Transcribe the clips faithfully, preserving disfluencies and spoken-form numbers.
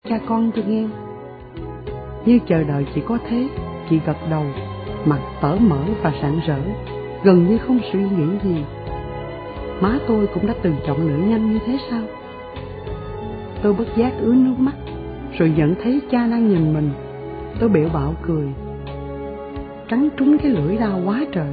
cha con tôi nghe. Như chờ đợi chỉ có thế, chị gật đầu, mặt tở mở và rạng rỡ, gần như không suy nghĩ gì. Má tôi cũng đã từng chọn lựa nhanh như thế sao? Tôi bất giác ứa nước mắt, rồi nhận thấy cha đang nhìn mình. Tôi bẽo bạo cười, cắn trúng cái lưỡi đau quá trời.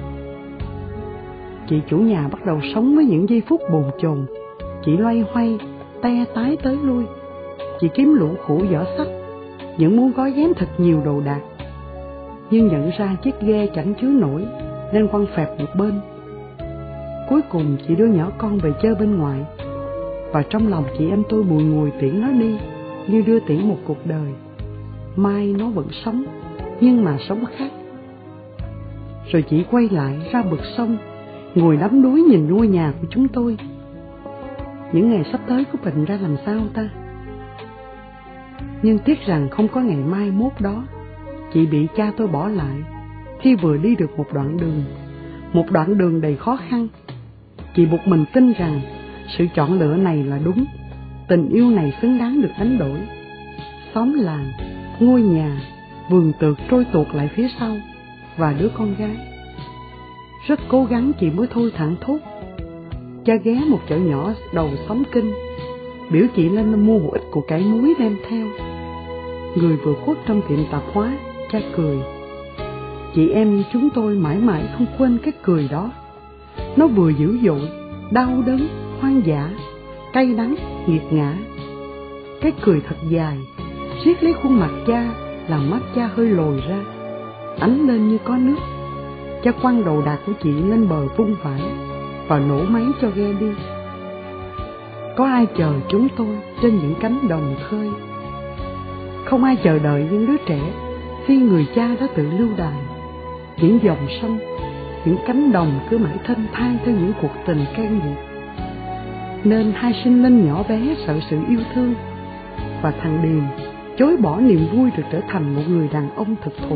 Chị chủ nhà bắt đầu sống với những giây phút bồn chồn. Chị loay hoay, te tái tới lui. Chị kiếm lũ khủ giỏ sách, những muốn gói ghém thật nhiều đồ đạc, nhưng nhận ra chiếc ghe chẳng chứa nổi nên quăng phẹp một bên. Cuối cùng chị đưa nhỏ con về chơi bên ngoài, và trong lòng chị em tôi bùi ngùi tiễn nó đi như đưa tiễn một cuộc đời. Mai nó vẫn sống, nhưng mà sống khác. Rồi chị quay lại ra bờ sông, ngồi đắm đuối nhìn ngôi nhà của chúng tôi. Những ngày sắp tới của mình ra làm sao ta? Nhưng tiếc rằng không có ngày mai mốt đó. Chị bị cha tôi bỏ lại khi vừa đi được một đoạn đường, một đoạn đường đầy khó khăn. Chị buộc mình tin rằng sự chọn lựa này là đúng, tình yêu này xứng đáng được đánh đổi. Xóm làng, ngôi nhà, vườn tược trôi tuột lại phía sau, và đứa con gái. Rất cố gắng chị mới thôi thẳng thốt. Cha ghé một chợ nhỏ đầu xóm Kinh, biểu chị lên mua một ít củ cải muối đem theo. Người vừa khuất trong tiệm tạp hóa, cha cười. Chị em chúng tôi mãi mãi không quên cái cười đó. Nó vừa dữ dội, đau đớn, hoang dã, cay đắng, nghiệt ngã. Cái cười thật dài, siết lấy khuôn mặt cha, làm mắt cha hơi lồi ra, ánh lên như có nước. Cha quăng đồ đạc của chị lên bờ vung vãi và nổ máy cho ghe đi. Có ai chờ chúng tôi trên những cánh đồng khơi? Không ai chờ đợi những đứa trẻ khi người cha đã tự lưu đày. Những dòng sông, những cánh đồng cứ mãi thênh thang theo những cuộc tình cay nghiệt. Nên hai sinh linh nhỏ bé sợ sự yêu thương, và thằng Điền chối bỏ niềm vui được trở thành một người đàn ông thực thụ.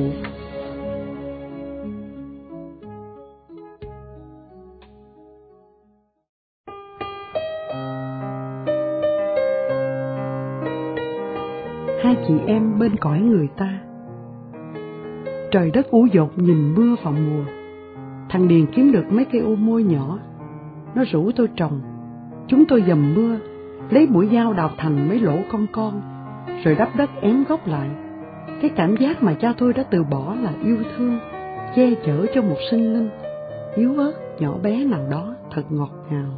Hai chị em bên cõi người ta. Trời đất ủ dột nhìn mưa vào mùa. Thằng Điền kiếm được mấy cây ô môi nhỏ, nó rủ tôi trồng. Chúng tôi dầm mưa, lấy mũi dao đào thành mấy lỗ con con, rồi đắp đất ém gốc lại. Cái cảm giác mà cha tôi đã từ bỏ là yêu thương, che chở cho một sinh linh yếu ớt nhỏ bé nào đó thật ngọt ngào.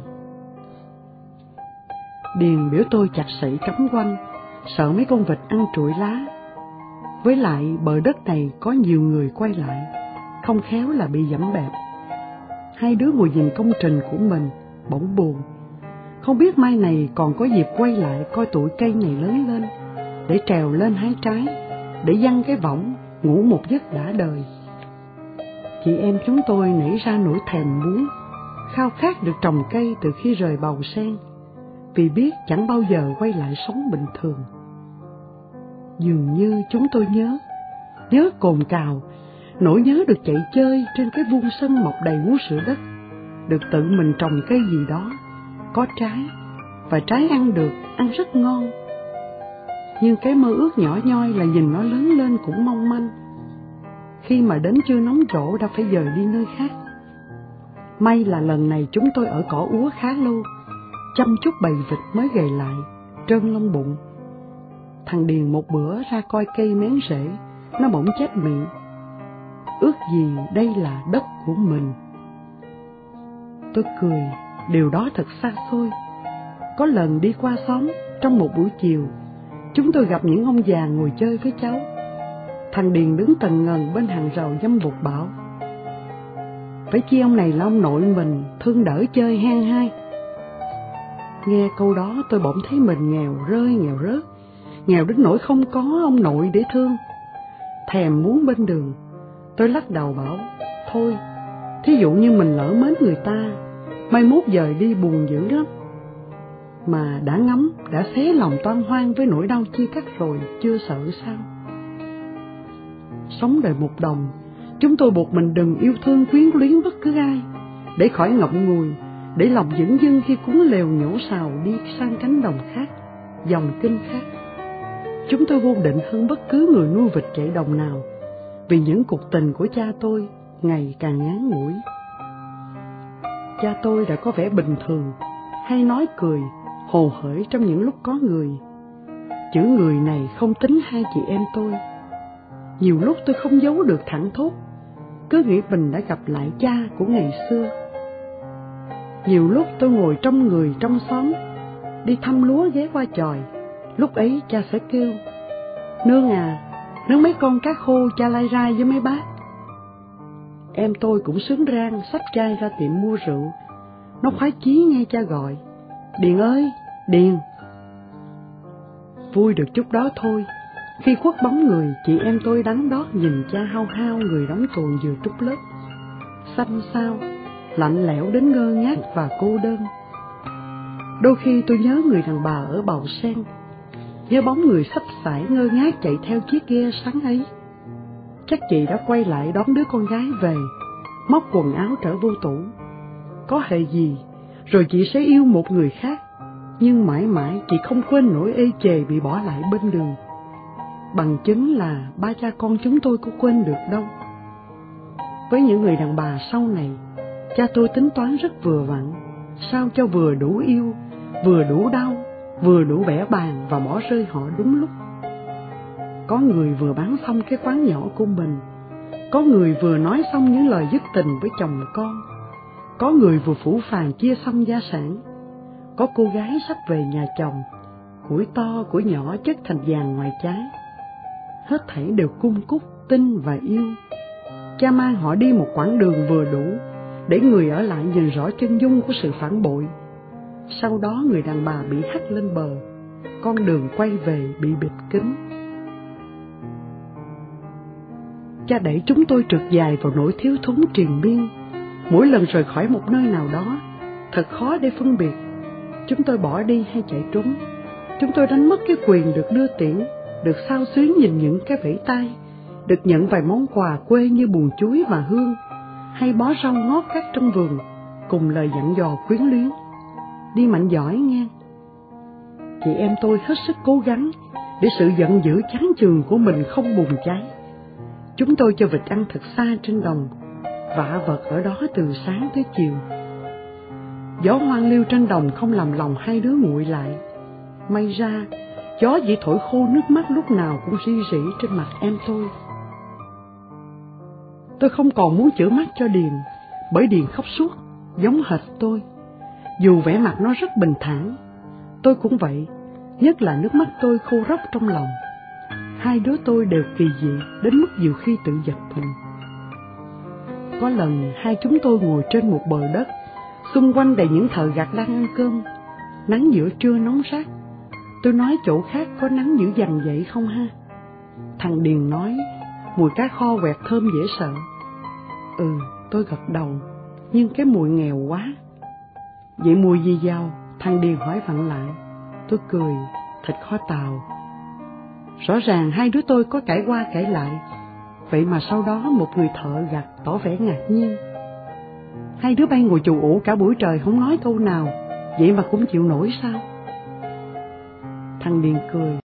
Điền biểu tôi chặt sậy cắm quanh, sợ mấy con vịt ăn trụi lá. Với lại bờ đất này có nhiều người quay lại, không khéo là bị giẫm bẹp. Hai đứa ngồi nhìn công trình của mình, bỗng buồn. Không biết mai này còn có dịp quay lại coi tụi cây này lớn lên, để trèo lên hái trái, để giăng cái võng, ngủ một giấc đã đời. Chị em chúng tôi nảy ra nỗi thèm muốn, khao khát được trồng cây từ khi rời bầu sen, vì biết chẳng bao giờ quay lại sống bình thường. Dường như chúng tôi nhớ, nhớ cồn cào, nỗi nhớ được chạy chơi trên cái vuông sân mọc đầy vú sữa đất, được tự mình trồng cây gì đó, có trái, và trái ăn được, ăn rất ngon. Nhưng cái mơ ước nhỏ nhoi là nhìn nó lớn lên cũng mong manh. Khi mà đến chưa nóng rổ đã phải dời đi nơi khác. May là lần này chúng tôi ở cỏ úa khá lâu, chăm chút bầy vịt mới gầy lại, trơn lông bụng. Thằng Điền một bữa ra coi cây mén rễ, nó bỗng chép miệng. Ước gì đây là đất của mình. Tôi cười, điều đó thật xa xôi. Có lần đi qua xóm, trong một buổi chiều, chúng tôi gặp những ông già ngồi chơi với cháu. Thằng Điền đứng tần ngần bên hàng rào dâm bụt bảo: phải chi ông này là ông nội mình, thương đỡ chơi hang hai. Nghe câu đó tôi bỗng thấy mình nghèo rơi nghèo rớt, nghèo đến nỗi không có ông nội để thương. Thèm muốn bên đường, tôi lắc đầu bảo: thôi, thí dụ như mình lỡ mến người ta, mai mốt giờ đi buồn dữ lắm. Mà đã ngấm, đã xé lòng toan hoang với nỗi đau chia cắt rồi, chưa sợ sao? Sống đời một đồng, chúng tôi buộc mình đừng yêu thương quyến luyến bất cứ ai, để khỏi ngậm ngùi, để lòng dửng dưng khi cuốn lều nhổ xào đi sang cánh đồng khác, dòng kinh khác. Chúng tôi vô định hơn bất cứ người nuôi vịt chạy đồng nào, vì những cuộc tình của cha tôi ngày càng ngắn ngủi. Cha tôi đã có vẻ bình thường, hay nói cười, hồ hởi trong những lúc có người. Chữ người này không tính hai chị em tôi. Nhiều lúc tôi không giấu được thẳng thốt, cứ nghĩ mình đã gặp lại cha của ngày xưa. Nhiều lúc tôi ngồi trong người trong xóm, đi thăm lúa ghé qua chòi, lúc ấy cha sẽ kêu: "Nương à, nướng mấy con cá khô cha lai rai với mấy bác." Em tôi cũng sướng rang xách chai ra tiệm mua rượu. Nó khoái chí nghe cha gọi: "Điền ơi, Điền." Vui được chút đó thôi, khi khuất bóng người, chị em tôi đắn đót nhìn cha hao hao người đóng tuồng vừa trút lớp, xanh xao, lạnh lẽo đến ngơ ngác và cô đơn. Đôi khi tôi nhớ người đàn bà ở Bào Sen, nhớ bóng người xách xải ngơ ngác chạy theo chiếc ghe sáng ấy. Chắc chị đã quay lại đón đứa con gái về, móc quần áo trở vô tủ. Có hề gì, rồi chị sẽ yêu một người khác, nhưng mãi mãi chị không quên nỗi ê chề bị bỏ lại bên đường. Bằng chứng là ba cha con chúng tôi có quên được đâu. Với những người đàn bà sau này, cha tôi tính toán rất vừa vặn, sao cho vừa đủ yêu, vừa đủ đau, vừa đủ bẻ bàng và bỏ rơi họ đúng lúc. Có người vừa bán xong cái quán nhỏ của mình, có người vừa nói xong những lời dứt tình với chồng con, có người vừa phủ phàng chia xong gia sản, có cô gái sắp về nhà chồng, củi to củi nhỏ chất thành vàng ngoài trái. Hết thảy đều cung cúc, tin và yêu. Cha mang họ đi một quãng đường vừa đủ để người ở lại nhìn rõ chân dung của sự phản bội. Sau đó người đàn bà bị hắt lên bờ, con đường quay về bị bịt kín. Cha đẩy chúng tôi trượt dài vào nỗi thiếu thốn triền miên. Mỗi lần rời khỏi một nơi nào đó, thật khó để phân biệt chúng tôi bỏ đi hay chạy trốn. Chúng tôi đánh mất cái quyền được đưa tiễn, được xao xuyến nhìn những cái vẫy tay, được nhận vài món quà quê như buồn chuối và hương, hay bó rau ngót cắt trong vườn, cùng lời dặn dò quyến luyến: "Đi mạnh giỏi nghe." Chị em tôi hết sức cố gắng để sự giận dữ chán chường của mình không bùng cháy. Chúng tôi cho vịt ăn thật xa trên đồng, vạ vật ở đó từ sáng tới chiều. Gió hoang liêu trên đồng không làm lòng hai đứa nguội lại. May ra, gió chỉ thổi khô nước mắt lúc nào cũng ri rỉ trên mặt em tôi. Tôi không còn muốn chữa mắt cho Điền, bởi Điền khóc suốt, giống hệt tôi. Dù vẻ mặt nó rất bình thản, tôi cũng vậy, nhất là nước mắt tôi khô róc trong lòng. Hai đứa tôi đều kỳ dị đến mức nhiều khi tự giật mình. Có lần hai chúng tôi ngồi trên một bờ đất, xung quanh đầy những thợ gặt đang ăn cơm. Nắng giữa trưa nóng rát. Tôi nói chỗ khác có nắng dữ dằn vậy không ha? Thằng Điền nói mùi cá kho quẹt thơm dễ sợ. Ừ, tôi gật đầu, nhưng cái mùi nghèo quá. Vậy mùi gì giàu? Thằng Điền hỏi vặn lại. Tôi cười: thịt kho tàu. Rõ ràng hai đứa tôi có cãi qua cãi lại, vậy mà sau đó một người thợ gặt tỏ vẻ ngạc nhiên. Hai đứa bay ngồi chù ủ cả buổi trời không nói câu nào, vậy mà cũng chịu nổi sao? Thằng Điền cười.